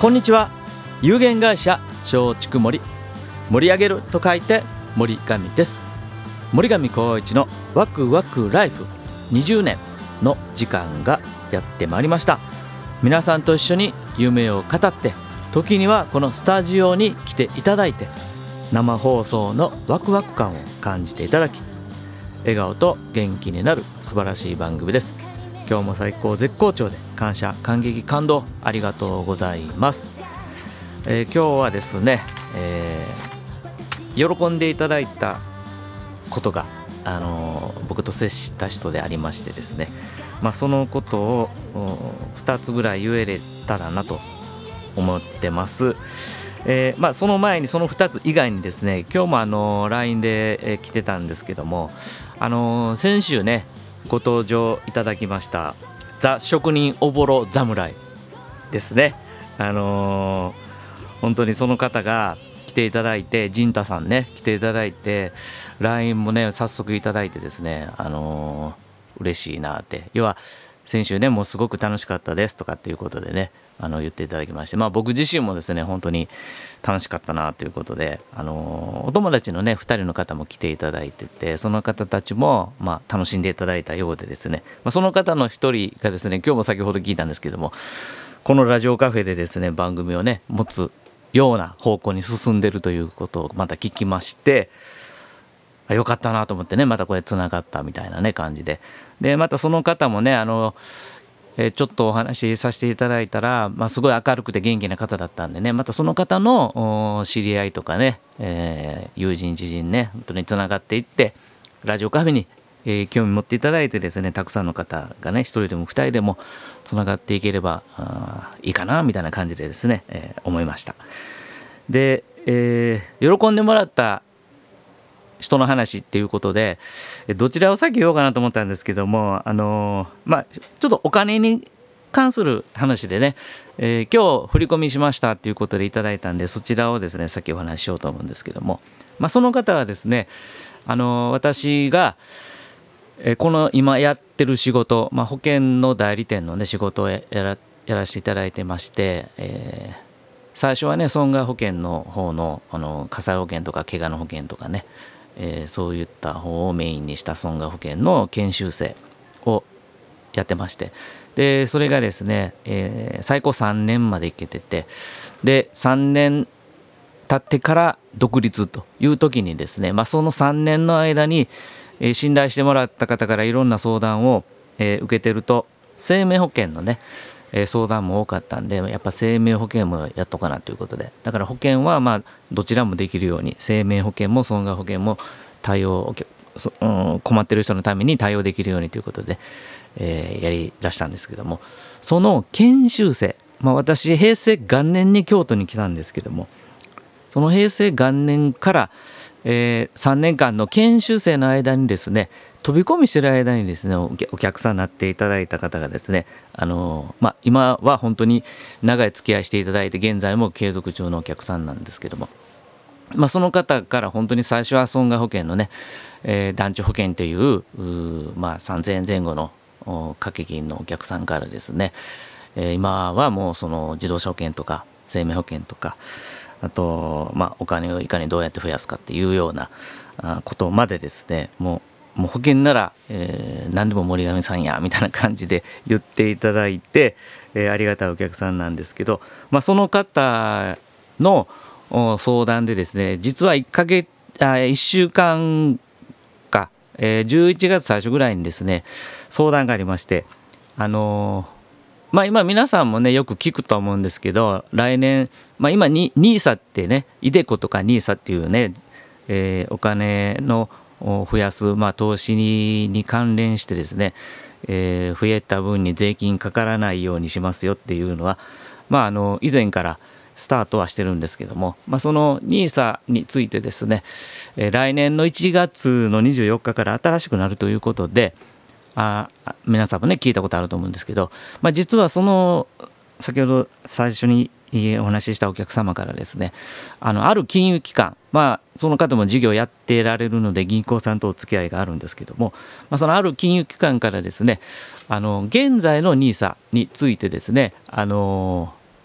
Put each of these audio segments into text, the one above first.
こんにちは。有限会社松竹森、盛り上げると書いて森上です。森上光一のワクワクライフ20年の時間がやってまいりました。皆さんと一緒に夢を語って、時にはこのスタジオに来ていただいて、生放送のワクワク感を感じていただき、笑顔と元気になる素晴らしい番組です。今日も最高絶好調で感謝感激感動ありがとうございます。今日はですね、喜んでいただいたことが、僕と接した人でありましてですね、そのことを2つぐらい言えれたらなと思ってます。その前にその2つ以外にですね、今日もLINE で来てたんですけども、先週ねご登場いただきましたザ職人おぼろ侍ですね。本当にその方が来ていただいて、陣太さんね来ていただいて、 LINE もね早速いただいてですね、嬉しいなって、要は先週ねもうすごく楽しかったですとかっていうことでね言っていただきまして、僕自身もですね本当に楽しかったなということで、お友達のね2人の方も来ていただいてて、その方たちも楽しんでいただいたようでですね、その方の一人がですね、今日も先ほど聞いたんですけども、このラジオカフェでですね番組をね持つような方向に進んでるということをまた聞きまして、よかったなと思ってね、またこれつながったみたいなね感じで、またその方もねちょっとお話しさせていただいたら、すごい明るくて元気な方だったんでね、またその方の知り合いとかね、友人知人ね本当につながっていって、ラジオカフェに興味持っていただいてですね、たくさんの方がね一人でも二人でもつながっていければいいかなみたいな感じでですね、思いました。で、喜んでもらった人の話っていうことで、どちらを先言おうかなと思ったんですけども、ちょっとお金に関する話でね、今日振り込みしましたっていうことでいただいたんで、そちらをですね先お話ししようと思うんですけども、その方はですね、私がこの今やってる仕事、保険の代理店の、ね、仕事をやらせていただいてまして、最初はね損害保険の方の、火災保険とか怪我の保険とかね、そういった方をメインにした損害保険の研修生をやってまして、でそれがですね、最高3年まで行けてて、で3年経ってから独立という時にですね、その3年の間に信頼してもらった方からいろんな相談を受けてると、生命保険のね相談も多かったんで、やっぱ生命保険もやっとかなということで、だから保険はどちらもできるように、生命保険も損害保険も対応、困ってる人のために対応できるようにということで、やり出したんですけども、その研修生、私平成元年に京都に来たんですけども、その平成元年から、3年間の研修生の間にですね、飛び込みしてる間にですねお客さんになっていただいた方がですね、今は本当に長い付き合いしていただいて、現在も継続中のお客さんなんですけども、その方から本当に最初は損害保険のね、団地保険という3000円前後の掛け金のお客さんからですね、今はもうその自動車保険とか生命保険とか、あとお金をいかにどうやって増やすかっていうようなことまでですね、もう保険なら、何でも森上さんやみたいな感じで言っていただいて、ありがたいお客さんなんですけど、その方の相談でですね、実は1週間か、11月最初ぐらいにですね相談がありまして、今皆さんもねよく聞くと思うんですけど、来年、今に NISA ってね、iDeCo とか NISA っていうね、お金の増やす、投資に関連してですね、増えた分に税金かからないようにしますよっていうのは、以前からスタートはしてるんですけども、その NISA についてですね、来年の1月の24日から新しくなるということで、皆さんもね聞いたことあると思うんですけど、実はその先ほど最初にお話ししたお客様からですね、ある金融機関、その方も事業やってられるので銀行さんとお付き合いがあるんですけども、そのある金融機関からですね、現在の NISA についてですね、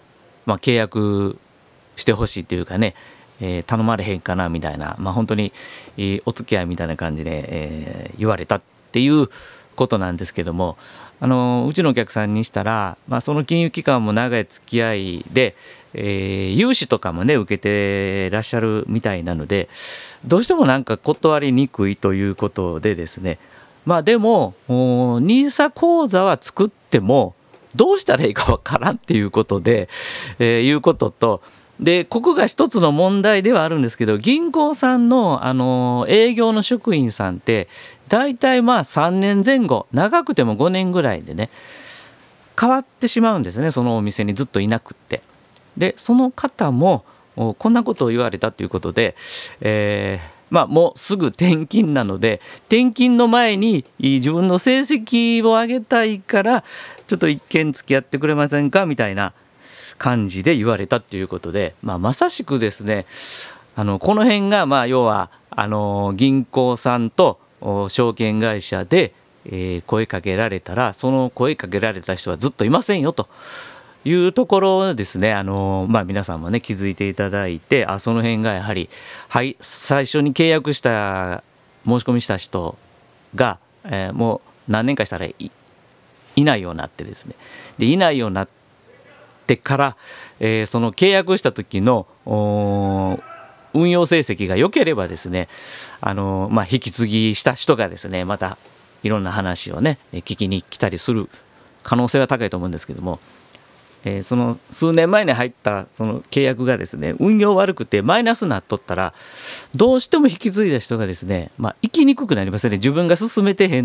契約してほしいというかね、頼まれへんかなみたいな、本当に、お付き合いみたいな感じで、言われたっていうことなんですけども、うちのお客さんにしたら、その金融機関も長い付き合いで、融資とかもね受けてらっしゃるみたいなので、どうしてもなんか断りにくいということでですね、でもNISA 口座は作ってもどうしたらいいかわからんっていうことで、いうことと、でここが一つの問題ではあるんですけど、銀行さんの、営業の職員さんってだいたい3年前後、長くても5年ぐらいでね変わってしまうんですね、そのお店にずっといなくって。でその方もこんなことを言われたということで、もうすぐ転勤なので、転勤の前に自分の成績を上げたいからちょっと一見付き合ってくれませんかみたいな感じで言われたということで、まさしくですね、この辺が要は銀行さんと証券会社で、声かけられたら、その声かけられた人はずっといませんよというところですね。皆さんもね気づいていただいて、その辺がやはり、最初に契約した申し込みした人が、もう何年かしたら いないようになってですね、でいないようになってから、その契約した時の運用成績が良ければですね、引き継ぎした人がですね、またいろんな話をね聞きに来たりする可能性は高いと思うんですけども、その数年前に入ったその契約がですね、運用悪くてマイナスになっとったら、どうしても引き継いだ人がですね、生きにくくなりますよね。自分が進めて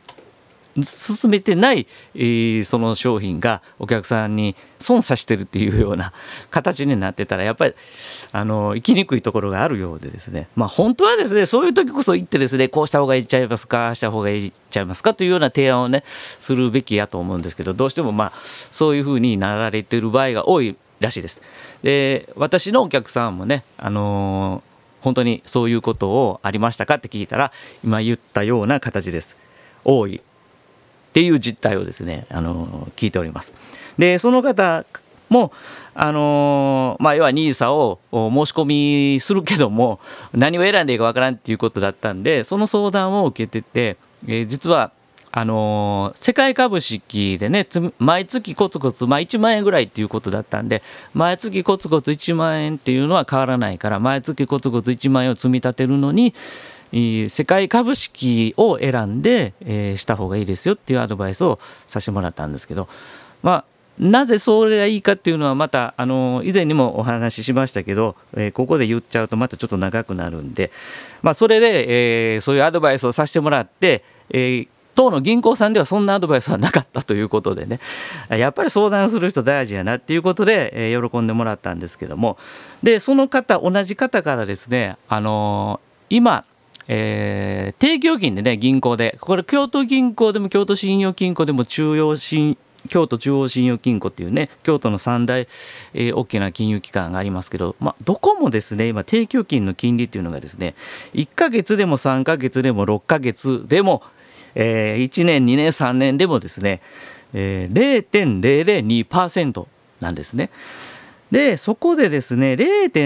ない、その商品がお客さんに損さしてるっていうような形になってたら、やっぱり生きにくいところがあるようでですね、本当はですね、そういう時こそ言ってですね、こうした方がいいっちゃいますか、した方がいいっちゃいますかというような提案をねするべきやと思うんですけど、どうしてもそういうふうになられている場合が多いらしいです。で私のお客さんもね、本当にそういうことをありましたかって聞いたら、今言ったような形です。多いっていう実態をですね、聞いております。でその方も要は NISA を申し込みするけども、何を選んでいいかわからんっていうことだったんで、その相談を受けてて、実は世界株式でね、毎月コツコツ、1万円ぐらいっていうことだったんで、毎月コツコツ1万円っていうのは変わらないから、毎月コツコツ1万円を積み立てるのに世界株式を選んで、した方がいいですよっていうアドバイスをさせてもらったんですけど、なぜそれがいいかっていうのはまた以前にもお話ししましたけど、ここで言っちゃうとまたちょっと長くなるんで、それで、そういうアドバイスをさせてもらって、当の銀行さんではそんなアドバイスはなかったということでね、やっぱり相談する人大事やなっていうことで、喜んでもらったんですけども、でその方、同じ方からですね、今定期預金でね、銀行で、これ京都銀行でも京都信用金庫でも京都中央信用金庫っていうね、京都の三大、大きな金融機関がありますけど、どこもですね今定期預金の金利っていうのがですね、1ヶ月でも3ヶ月でも6ヶ月でも、1年2年3年でもですね、0.002% なんですね。でそこでですね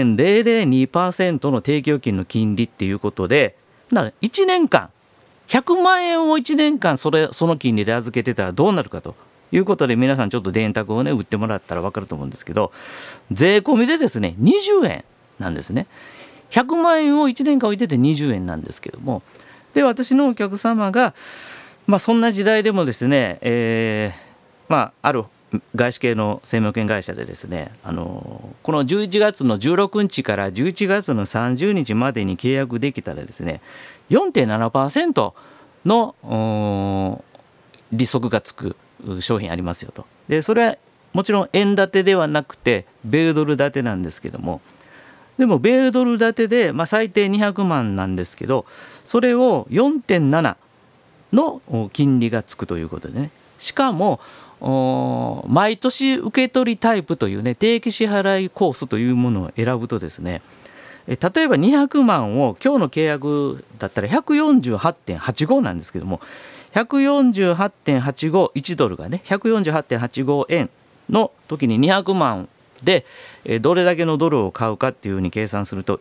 0.002% の定期預金の金利っていうことで、1年間100万円を1年間その金利で預けてたらどうなるかということで、皆さんちょっと電卓をね打ってもらったら分かると思うんですけど、税込みでですね20円なんですね。100万円を1年間置いてて20円なんですけども、で私のお客様が、そんな時代でもですね、ある外資系の生命保険会社でですね、この11月の16日から11月の30日までに契約できたらですね 4.7% の利息がつく商品ありますよと。でそれはもちろん円建てではなくて米ドル建てなんですけども、でも米ドル建てで、最低200万なんですけど、それを 4.7 の金利がつくということでね、しかも毎年受け取りタイプというね、定期支払いコースというものを選ぶとですね、例えば200万を今日の契約だったら 148.85 なんですけども、 148.85 1ドルがね 148.85 円の時に200万で、どれだけのドルを買うかっていうふうに計算すると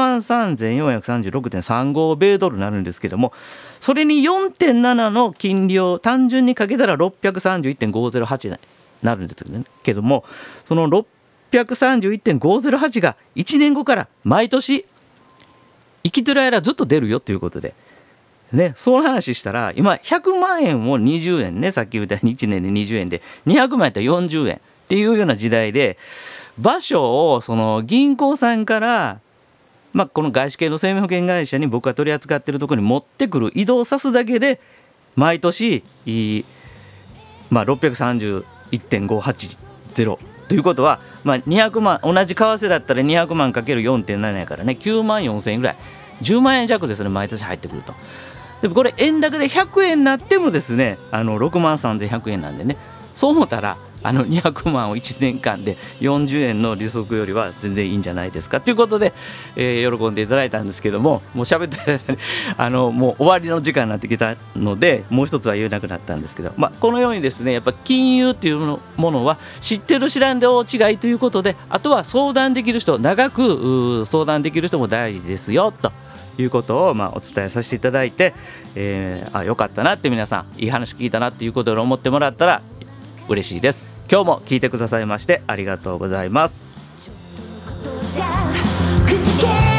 13,436.35 米ドルになるんですけども、それに 4.7 の金利を単純にかけたら 631.508 になるんですけども、その 631.508 が1年後から毎年生きてる間ずっと出るよということでね、その話したら今100万円を20円ね、さっき言ったように1年で20円で200万円やったら40円っていうような時代で、場所をその銀行さんから、この外資系の生命保険会社に僕が取り扱っているところに持ってくる、移動さすだけで毎年631.580ということは、200万、同じ為替だったら200万かける 4.7 やからね、9万4千円ぐらい、10万円弱ですね、毎年入ってくると。でもこれ円高で100円になってもですね、6万3100円なんでね、そう思ったら200万を1年間で40円の利息よりは全然いいんじゃないですかということで、喜んでいただいたんですけども、もう喋ってもう終わりの時間になってきたので、もう一つは言えなくなったんですけど、このようにですね、やっぱ金融というものは知ってる知らんで大違いということで、あとは相談できる人、長く相談できる人も大事ですよということをお伝えさせていただいて、よかったなって皆さんいい話聞いたなっていうことを思ってもらったら嬉しいです。今日も聞いてくださいましてありがとうございます。